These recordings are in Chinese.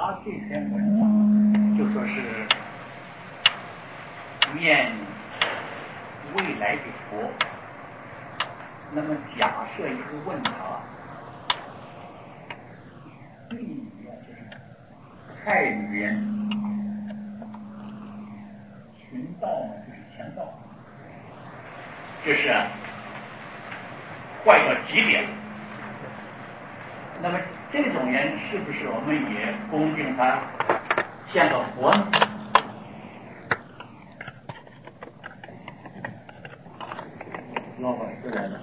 他这篇文章就说是面未来的佛，那么假设一个问答，对语就是太语言，群道呢就是强道，这是坏到极点。那么这种人是不是我们也恭敬他像个佛呢？老法师来了，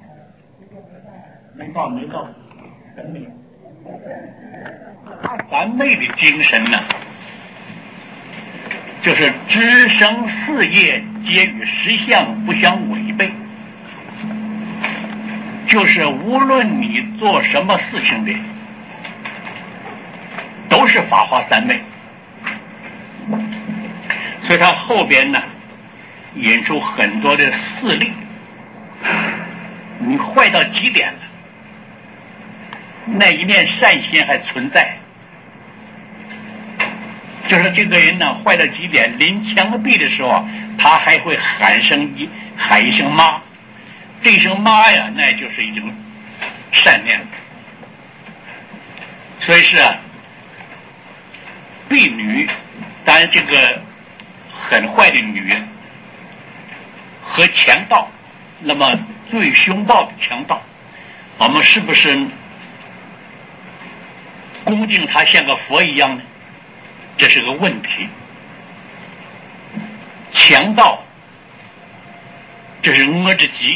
没到，真没有。三昧的精神呢，就是知生四业皆与实相不相违背，就是无论你做什么事情的，都是法华三昧。所以他后边呢引出很多的事例，你坏到极点了，那一面善心还存在，就是这个人呢坏到极点，临墙壁的时候他还会喊一声妈，这一声妈呀，那就是一种善念。所以是婢女，当然这个很坏的女人和强盗，那么最凶暴的强盗，我们是不是恭敬他像个佛一样呢？这是个问题。强盗这是恶之极，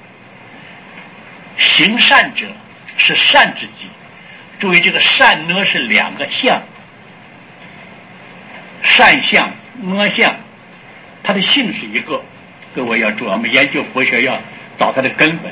行善者是善之极。注意这个善恶是两个相，善相恶相，它的性是一个。各位要注意，我们研究佛学要找它的根本。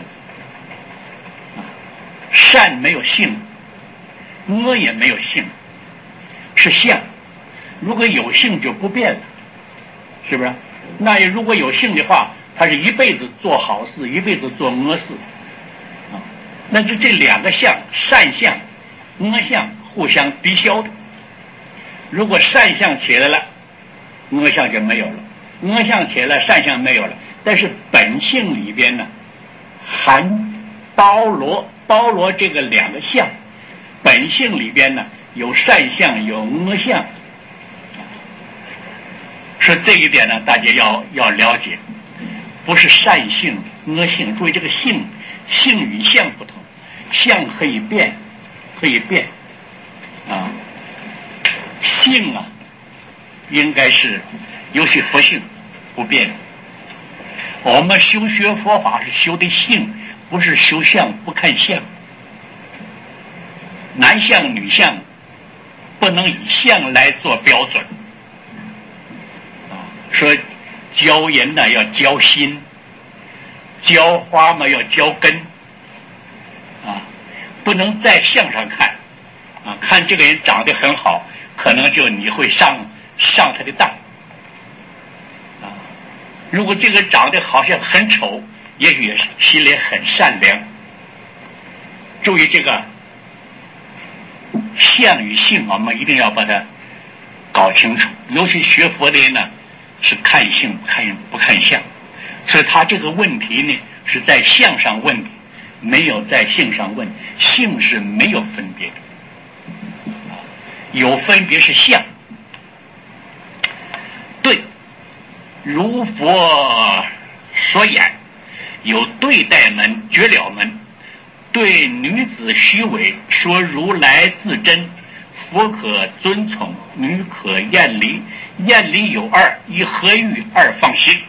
善没有性，恶也没有性，是相。如果有性就不变了，是不是？那如果有性的话，他是一辈子做好事，一辈子做恶事啊。那就这两个相，善相恶相互相抵消的。如果善相起来了，恶相就没有了；恶相起来了，善相没有了。但是本性里边呢，含包罗这个两个相，本性里边呢有善相有恶相。说这一点呢，大家要了解，不是善性恶性。注意这个性与相不同，相可以变啊，性啊应该是尤其佛性不变。我们修学佛法是修的性，不是修相不看相。男相女相不能以相来做标准。说教人呢要教心，浇花嘛要浇根啊，不能在相上看啊，看这个人长得很好，可能就你会上他的当啊。如果这个长得好像很丑，也许心里很善良。注意这个相与性，我们一定要把它搞清楚。尤其学佛的人呢，是看性不看相，所以他这个问题呢是在相上问的，没有在性上问。性是没有分别的，有分别是相。对，如佛所言，有对待门绝了门，对女子虚伪说如来自真，佛可尊从，女可厌离，厌离有二，一合欲，二放心。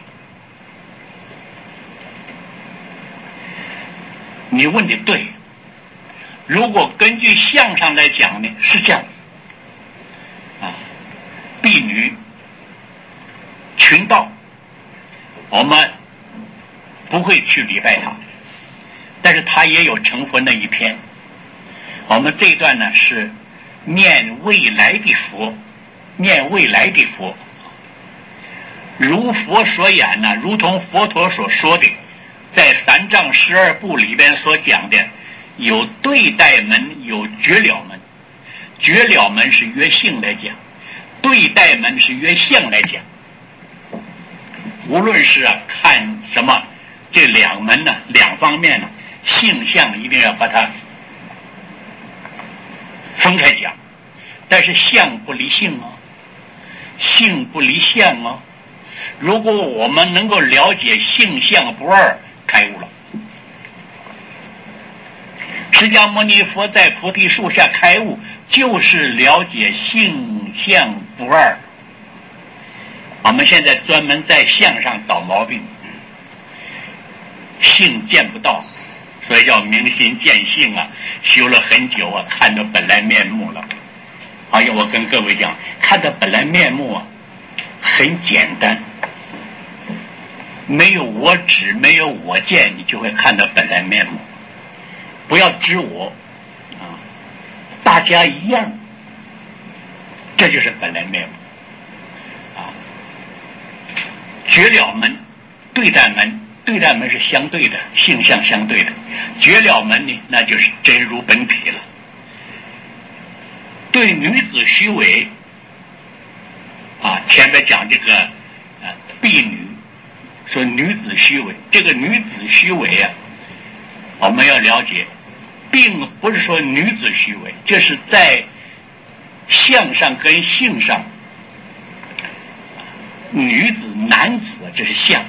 你问的对，如果根据相上来讲呢，是这样子啊，婢女群道，我们不会去礼拜他，但是他也有成佛那一篇。我们这一段呢是念未来的佛，念未来的佛，如佛所言呢，如同佛陀所说的，在三藏12部里边所讲的，有对待门，有绝了门。 觉了门是约性来讲，对待门是约相来讲。无论是看什么，这两门呢，两方面呢，性相一定要把它分开讲。但是相不离性哦，性不离相哦。如果我们能够了解性相不二，开悟了。释迦牟尼佛在菩提树下开悟，就是了解性相不二。我们现在专门在相上找毛病，性见不到，所以叫明心见性啊，修了很久啊，看到本来面目了。哎呀，我跟各位讲，看到本来面目啊，很简单，没有我执，没有我见，你就会看到本来面目。不要知我啊，大家一样，这就是本来面目啊。觉了门、对待门，对待门是相对的，性相相对的。觉了门呢，那就是真如本体了。对女子虚伪啊，前面讲这个婢女，说女子虚伪，这个女子虚伪啊，我们要了解，并不是说女子虚伪，这是在相上跟性上，女子男子这是相。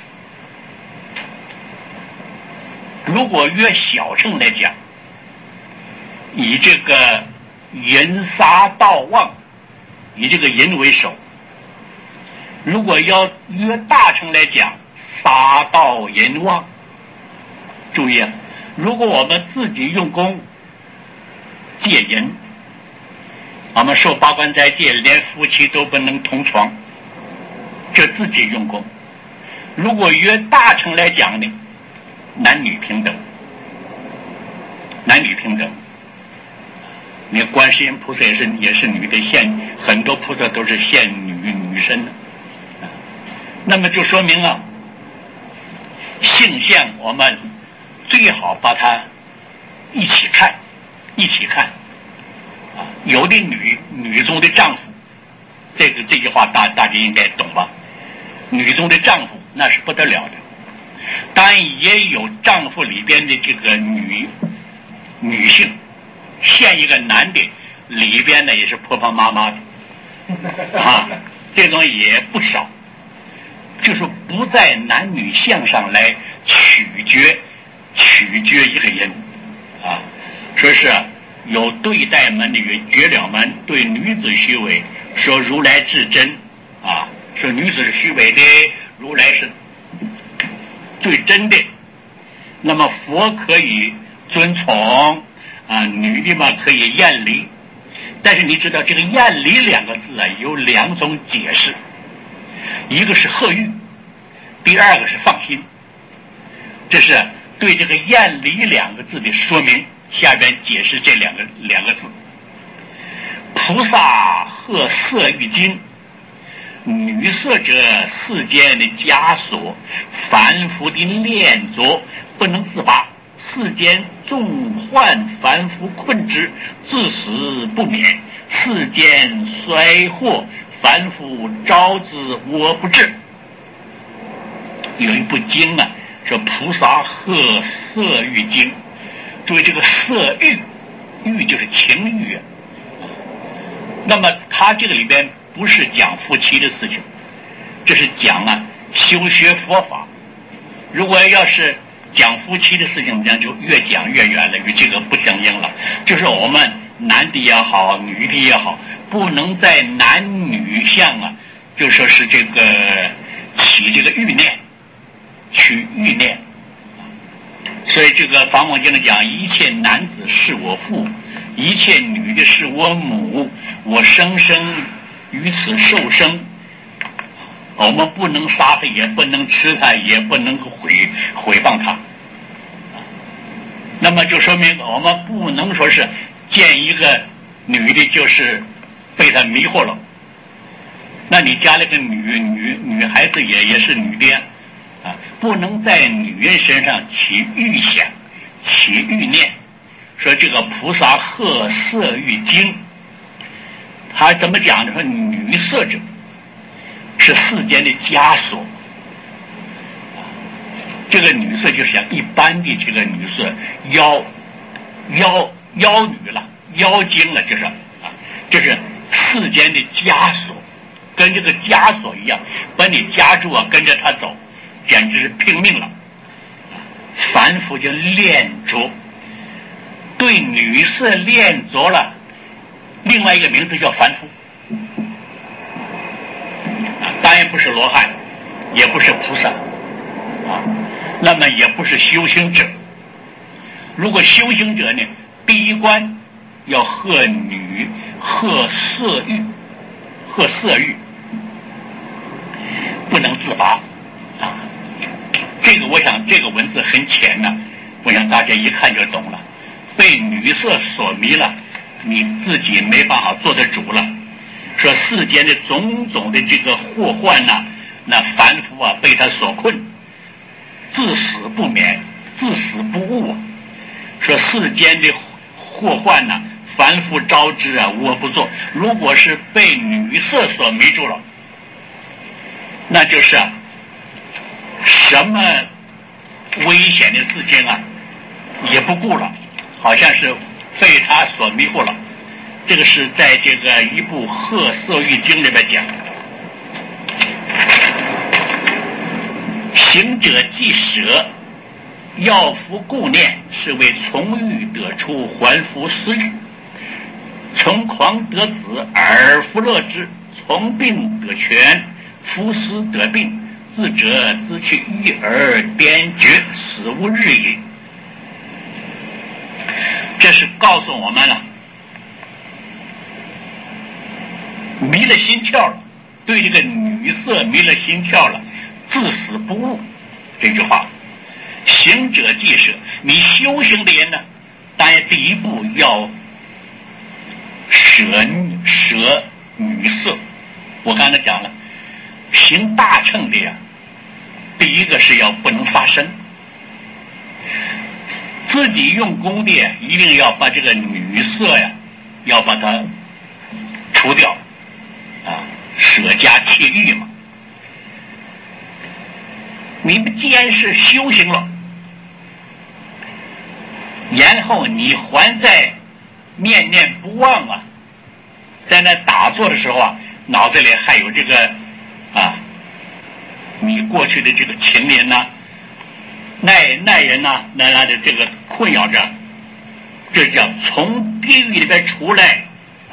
如果约小乘来讲，以这个淫杀盗妄，以这个淫为首；如果要约大乘来讲，杀盗淫妄。注意啊，如果我们自己用功戒淫，我们受八关斋戒，连夫妻都不能同床，这自己用功。如果约大乘来讲呢，男女平等，男女平等。你看观世音菩萨也是女的，现很多菩萨都是现女身的。那么就说明啊，性相我们最好把它一起看，一起看啊。有的女中的丈夫，这句话大家应该懂吧？女中的丈夫那是不得了的，当然也有丈夫里边的这个女性，现一个男的里边呢也是婆婆妈妈的啊，这种也不少。就是不在男女相上来取决一个人啊，说是有对待门的觉了门，对女子虚伪，说如来至真啊，说女子是虚伪的，如来是最真的。那么佛可以尊崇啊，女的嘛可以厌离，但是你知道这个厌离两个字啊有两种解释，一个是贺欲，第二个是放心。这是对这个厌离两个字的说明，下边解释这两个字。菩萨贺色欲经，女色者世间的枷锁，凡夫的链着，不能自拔，世间众患凡夫困之，自死不免，世间衰祸，凡夫招之我不至。有一部经啊，说菩萨贺色欲经。注意这个色欲就是情欲啊。那么他这个里边不是讲夫妻的事情，这是讲啊修学佛法。如果要是讲夫妻的事情，那就越讲越远了，与这个不相应了。就是我们男的也好，女的也好，不能在男女相啊，就说是这个起这个欲念，取欲念。所以这个法华经里讲，一切男子是我父，一切女的是我母，我生于此受生。我们不能杀他，也不能吃他，也不能毁谤他。那么就说明我们不能说是见一个女的就是被他迷惑了。那你加了个女孩子也是女的啊，不能在女人身上起欲想，起欲念。说这个菩萨贺色欲经他怎么讲呢？说女色者是世间的枷锁。这个女色就像一般的这个女色，妖女了，妖精了，就是这是世间的枷锁，跟这个枷锁一样，把你夹住啊，跟着他走，简直是拼命了。凡夫就恋着，对女色恋着了，另外一个名字叫凡夫。当然不是罗汉，也不是菩萨那么也不是修行者。如果修行者呢，第一关要贺女，贺色欲，不能自拔这个我想这个文字很浅我想大家一看就懂了。被女色所迷了，你自己没办法做得主了。说世间的种种的这个祸患那凡夫被他所困，自死不免，自死不悟说世间的祸患凡夫招之我不做。如果是被女色所迷住了，那就是什么危险的事情也不顾了，好像是被他所迷惑了。这个是在这个一部《贺色欲经》里面讲，行者既舍，要服顾念，是为从欲得出，还复私欲；从狂得子，而复乐之；从病得全，夫私得病。自者自去欲而边绝，死无日也。这是告诉我们了，迷了心窍了，对这个女色迷了心窍了，自死不悟。这句话，行者既舍，你修行的人呢，当然第一步要舍女色。我刚才讲了，行大乘的第一个是要不能杀生，自己用功的一定要把这个女色要把它除掉舍家切欲嘛。你们既然是修行了，然后你还在念念不忘在那打坐的时候脑子里还有这个你过去的这个情人耐人那的这个困扰着，这叫从地狱里边出来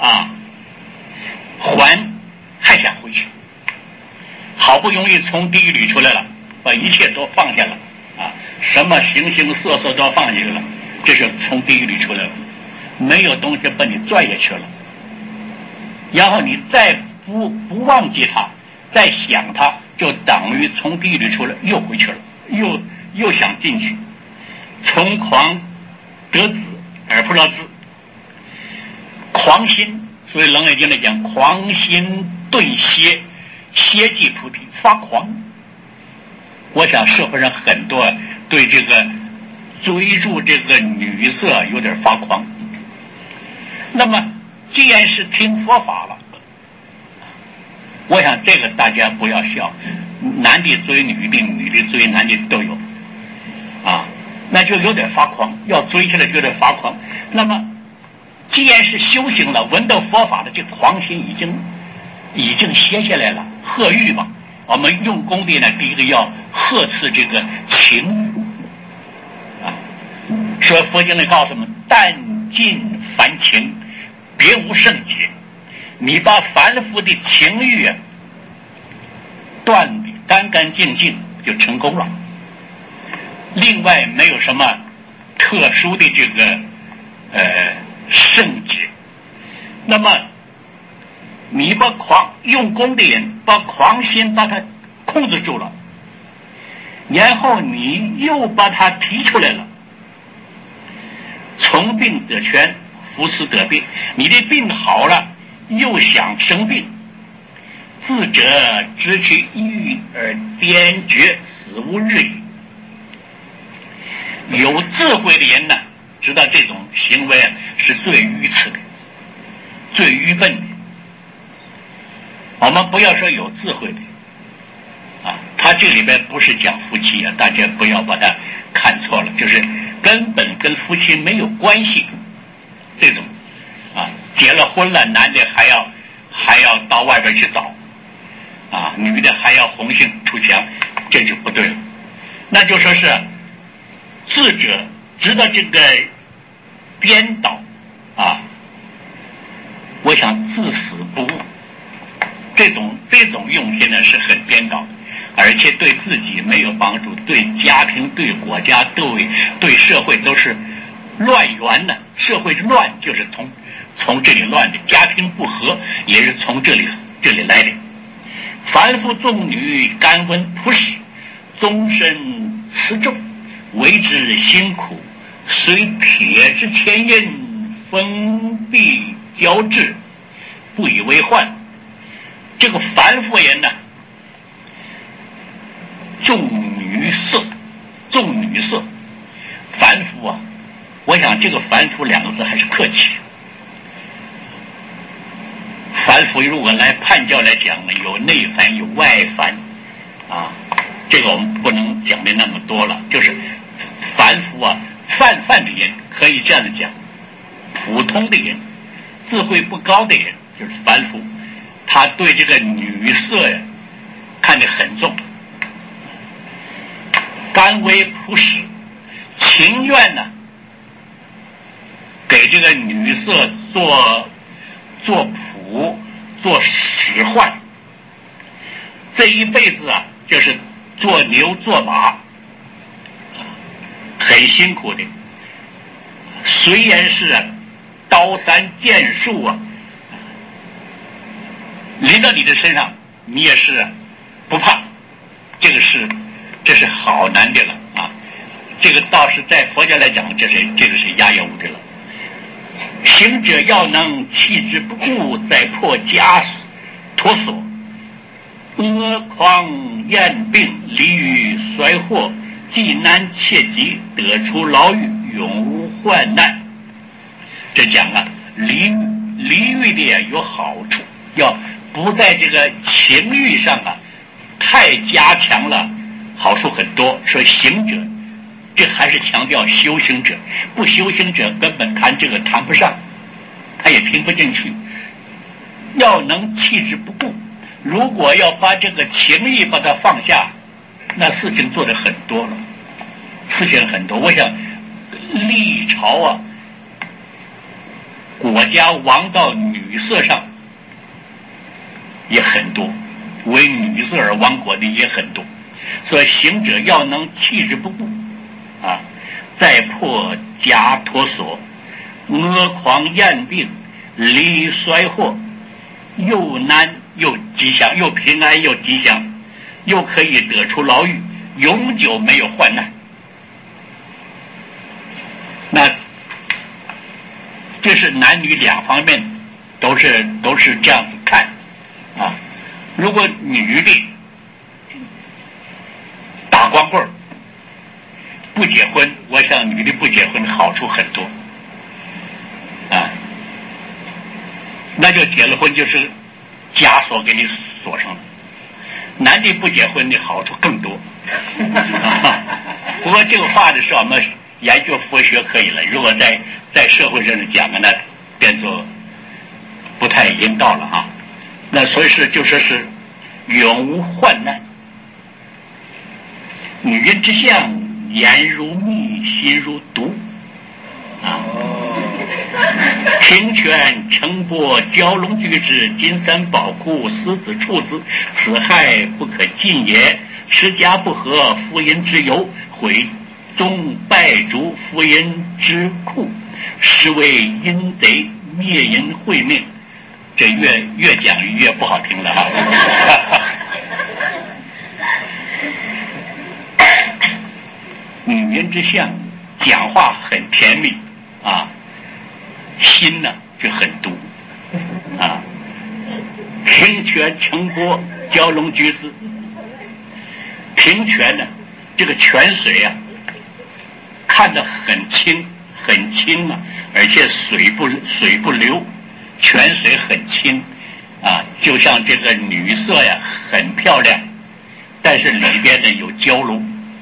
还想回去。好不容易从地狱里出来了，把一切都放下了什么形形色色都放下去了，这是从地狱里出来了，没有东西把你拽下去了。然后你再不忘记他，再想他，就等于从地狱里出来又回去了，又想进去。从狂得子而不乐之，狂心，所以《楞严经》里讲狂心顿歇，歇即菩提，发狂。我想社会上很多对这个追逐这个女色有点发狂。那么既然是听佛法了，我想这个大家不要笑，男的追女的，女的追男的都有那就有点发狂，要追起来就有点发狂。那么既然是修行了，闻到佛法的，这狂心已经歇下来了，贺欲嘛。我们用功的呢，第一个要呵斥这个情说佛经里告诉我们，但尽凡情，别无圣解。你把凡夫的情欲断得干干净净，就成功了。另外没有什么特殊的这个圣解。那么你把用功的人把狂心把它控制住了，然后你又把它提出来了，从病得全，服食得病。你的病好了，又想生病，自者知其欲而颠绝，死无日矣。有智慧的人呢，知道这种行为是最愚痴的，最愚笨的。 我们不要说有智慧的啊，他这里边不是讲夫妻啊，大家不要把它看错了，就是根本跟夫妻没有关系。这种啊，结了婚了，男的还要到外边去找啊，女的还要红杏出墙，这就不对了。那就说是智者知道这个颠倒啊，我想至死不误。这种用心呢是很颠倒的，而且对自己没有帮助，对家庭、对国家、对社会都是乱源呢。社会之乱就是从这里乱的，家庭不和也是从这里来的。凡夫众女甘闻朴实，终身持重，为之辛苦，虽铁之前因，封闭交织，不以为患。这个凡夫人呢，重女色，凡夫啊，我想这个凡夫两个字还是客气。凡夫如果来判教来讲呢，有内凡有外凡啊，这个我们不能讲的那么多了，就是凡夫啊，泛的人可以这样的讲，普通的人，智慧不高的人就是凡夫。他对这个女色呀看得很重，甘为朴实，情愿呢给这个女色做仆，做使唤，这一辈子啊就是做牛做马，很辛苦的。虽然是刀山剑树啊临到你的身上，你也是不怕，这是好难的了啊！这个倒是在佛教来讲，这个是压无的了。行者要能弃之不顾，再破枷脱锁，阿诳厌病，离于衰祸，既难切疾，得出牢狱，永无患难。这讲啊，离欲的有好处，要不在这个情欲上啊太加强了，好处很多。说行者，这还是强调修行者，不修行者根本谈这个谈不上，他也听不进去。要能弃之不顾，如果要把这个情欲把它放下，那事情做得很多了，事情很多。我想历朝啊，国家亡到女色上也很多，为女色而亡国的也很多。所以行者要能弃之不顾啊，再破枷脱锁，阿诳厌病，离衰祸，又难又吉祥，又平安又吉祥，又可以得出牢狱，永久没有患难。那这是男女两方面都是这样子看啊。如果女的打光棍不结婚，我想女的不结婚好处很多啊，那就结了婚就是枷锁给你锁上了。男的不结婚的好处更多不过这个话的是我们研究佛学可以了，如果在社会上讲的，那变作不太应道了啊。那所以是就说是永无患难。女人之相，眼如蜜，心如毒啊。平权承钵蛟龙居之，金三宝库，狮子处子，此害不可尽也。持家不和，夫淫之由，毁中败烛，夫淫之库，实为阴贼，灭淫毁命。这越讲越不好听了啊女人之相，讲话很甜蜜啊，心呢就很毒啊。平泉承钵蛟龙居之，平泉呢，这个泉水啊，看得很清很清啊，而且水不流，泉水很清， 啊，就像这个女色呀很漂亮，但是里边呢有蛟龙，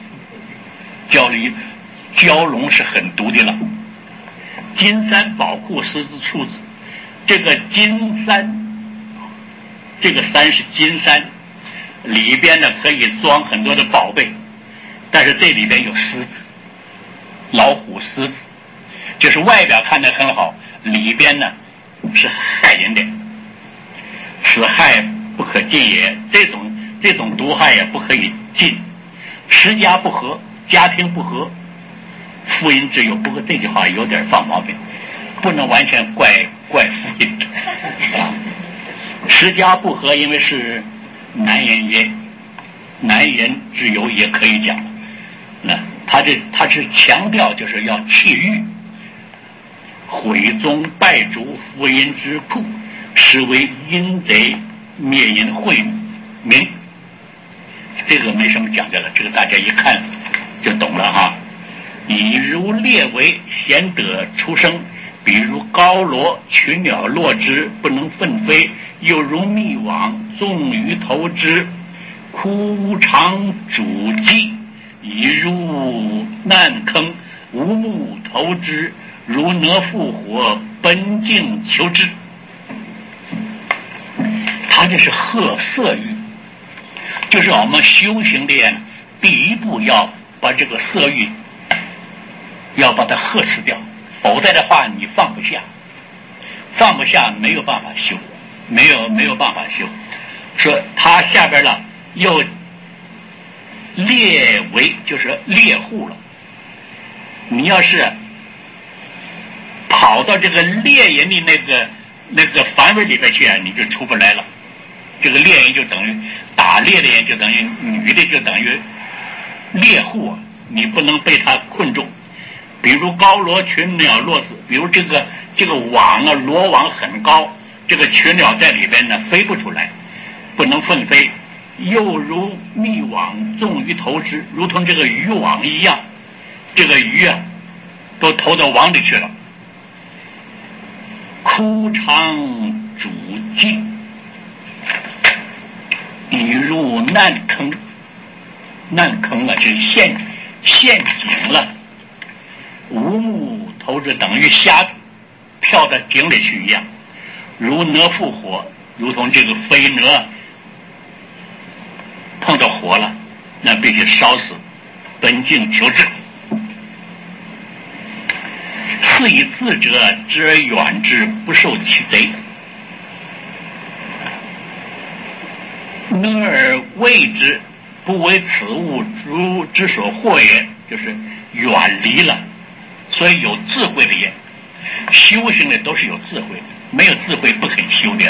蛟龙是很毒的了。金山宝库十字处子，这个金山，这个山是金山，里边呢可以装很多的宝贝，但是这里边有狮子、老虎、狮子，就是外表看得很好，里边呢是害人的。此害不可禁也，这种毒害也不可以禁。十家不和，家庭不和，妇阴之有不和，这句话有点放毛病，不能完全怪妇阴啊。十家不和，因为是男人之有也可以讲。那他是强调就是要弃欲，毁宗败族，妇阴之库，实为阴贼灭阴惠民。这个没什么讲究了，这个大家一看就懂了哈。以如列为贤德出生，比如高罗群鸟落之不能奋飞，又如密网纵于头之，枯肠主鸡，以入难坑无目投之，如哪复火奔境求之。他这是吓色欲，就是我们修行的第一步，要把这个色欲要把它呵斥掉，否则的话你放不下没有办法修，没有办法修。说他下边了又列为就是猎户了，你要是跑到这个猎人的那个范围里边去啊，你就出不来了。这个猎人就等于打猎的人，就等于女的，就等于猎户啊，你不能被他困住。比如高罗群鸟落死，比如这个网啊，罗网很高，这个群鸟在里边呢飞不出来，不能奋飞。又如密网纵于投之，如同这个渔网一样，这个鱼啊都投到网里去了。枯肠主鸡，已入难坑，难坑了，就是陷阱了。无目投之，等于瞎子跳到井里去一样。如哪复火，如同这个飞蛾碰到火了，那必须烧死，奔境求治。是以自者知而远之，不受其贼。呢而畏之，不为此物之所惑也，就是远离了。所以有智慧的人，修行的都是有智慧的，没有智慧不肯修的。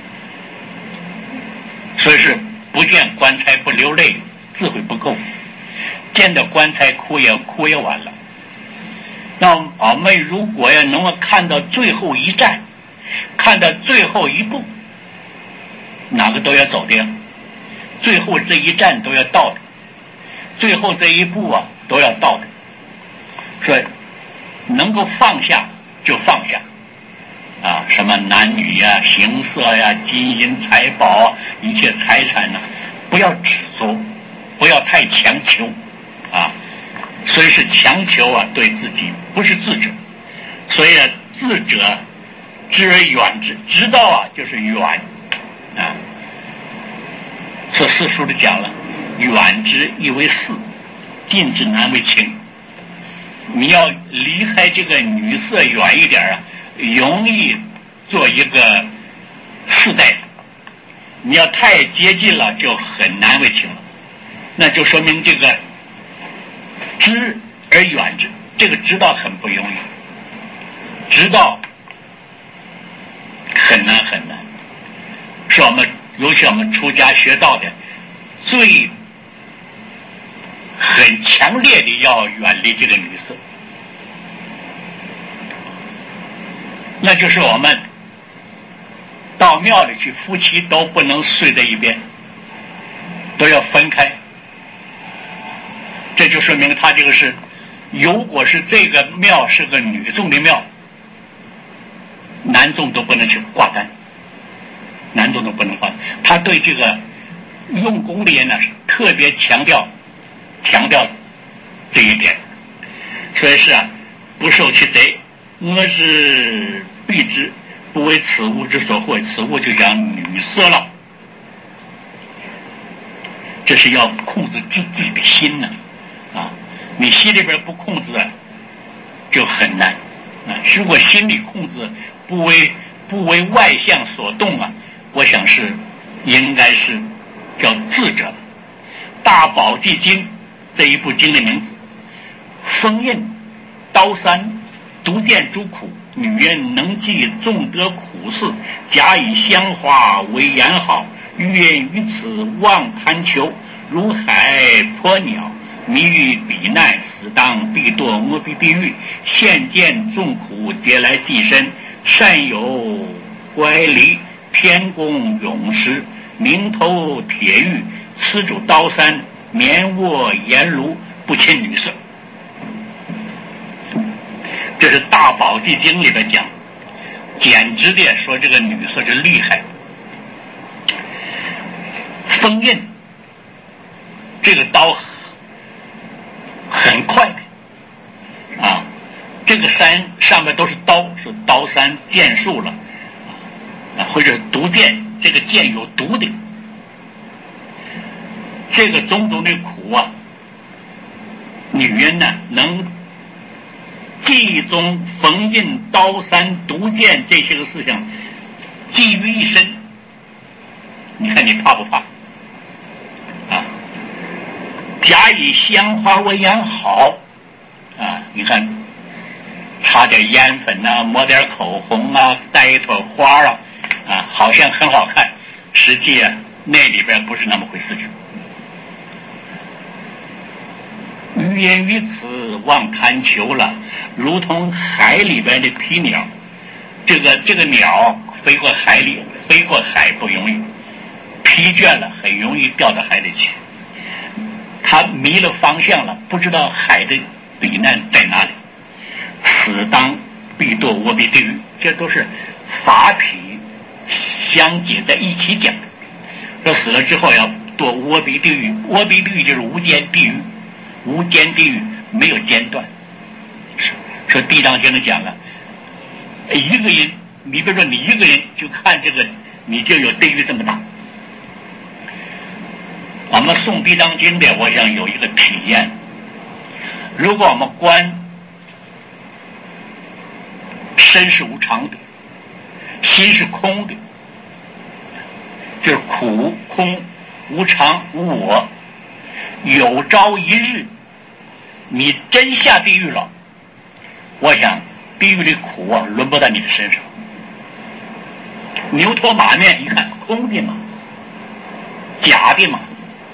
所以是不见棺材不流泪，智慧不够，见到棺材哭也晚了。那我们如果要能够看到最后一站，看到最后一步，哪个都要走的，最后这一站都要到的，最后这一步啊都要到的。所以能够放下就放下啊，什么男女呀、形色呀、金银财宝啊，一切财产呢，不要执着，不要太强求啊。所以是强求啊，对自己不是智者。所以啊，智者知而远之，知道啊就是远啊。这四书里讲了，远之亦为士，近之难为亲。你要离开这个女色远一点啊，容易做一个士大夫。你要太接近了，就很难为情了。那就说明这个知而远之，这个知道很不容易，知道很难，是我们尤其我们出家学道的最很强烈的要远离这个女色。那就是我们到庙里去，夫妻都不能睡在一边，都要分开。这就说明他这个是，如果是这个庙是个女众的庙，男众都不能去挂单， 男总统不能换。他对这个用功的人呢，特别强调这一点。所以是啊，不受其贼，我是避之，不为此物之所惑。此物就讲女色了，这是要控制自己的心呢。你心里边不控制就很难啊。如果心理控制不为外向所动啊，我想是应该是叫智者。大宝济经这一部经的名字，封印刀山独见诸苦，女人能记众得苦事，假以香花为言好，欲言于此妄贪求，如海泼鸟，迷于彼难，死当必堕阿鼻地狱，现见众苦，皆来寄身，善有乖离，天宫勇士，名头铁玉，吃主刀山，眠卧阎炉，不亲女色。这是大宝济经里边讲，简直的说这个女色是厉害。封印这个刀很快的啊，这个山上面都是刀，是刀山剑树了啊，或者毒箭，这个箭有毒的，这个种种的苦啊，女人呢能记中缝印刀山毒箭这些个事情记于一身，你看你怕不怕啊？假以香花为言好啊，你看擦点烟粉啊，抹点口红啊，戴一朵花啊，好像很好看，实际啊那里边不是那么回事情。欲言于此妄贪求了，如同海里边的皮鸟，这个鸟飞过海里，飞过海不容易，疲倦了很容易掉到海里去，他迷了方向了，不知道海的彼岸在哪里，死当必堕阿鼻地狱，这都是法体相结在一起讲的。说死了之后要堕阿鼻地狱，阿鼻地狱就是无间地狱，无间地狱没有间断。说地藏经里讲了，一个人，你比如说你一个人就看这个，你就有地狱这么大。我们诵地藏经的，我想有一个体验，如果我们观身是无常的，心是空的，就是苦空无常无我，有朝一日你真下地狱了，我想地狱的苦啊轮不到你的身上。牛头马面一看空的嘛，假的嘛，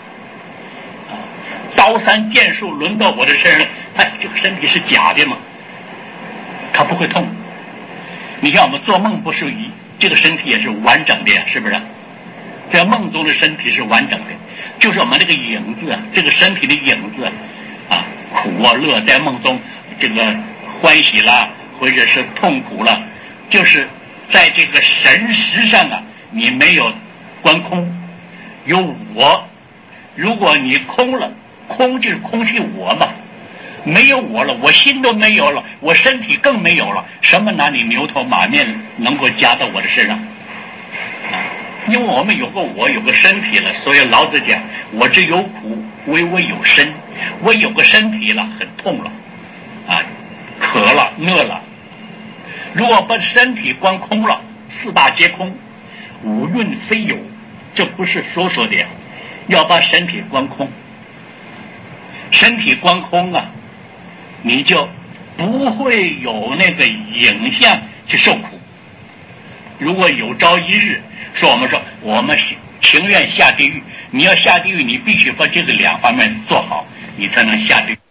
刀山剑树轮到我的身上，这个身体是假的嘛，它不会痛。你看我们做梦不是这个身体也是完整的呀，是不是？在梦中的身体是完整的，就是我们这个影子啊，这个身体的影子啊，苦啊乐，在梦中这个欢喜啦，或者是痛苦了，就是在这个神识上啊，你没有观空，有我。如果你空了，空就是空气我嘛，没有我了，我心都没有了，我身体更没有了，什么拿你牛头马面能够加到我的身上？因为我们有个我，有个身体了，所以老子讲我之有苦，唯我有身。我有个身体了，很痛了渴了饿了。如果把身体观空了，四大皆空，五蕴非有，这不是说的呀，要把身体观空。身体观空啊，你就不会有那个影像去受苦。如果有朝一日说我们情愿下地狱，你要下地狱，你必须把这个两方面做好，你才能下地狱。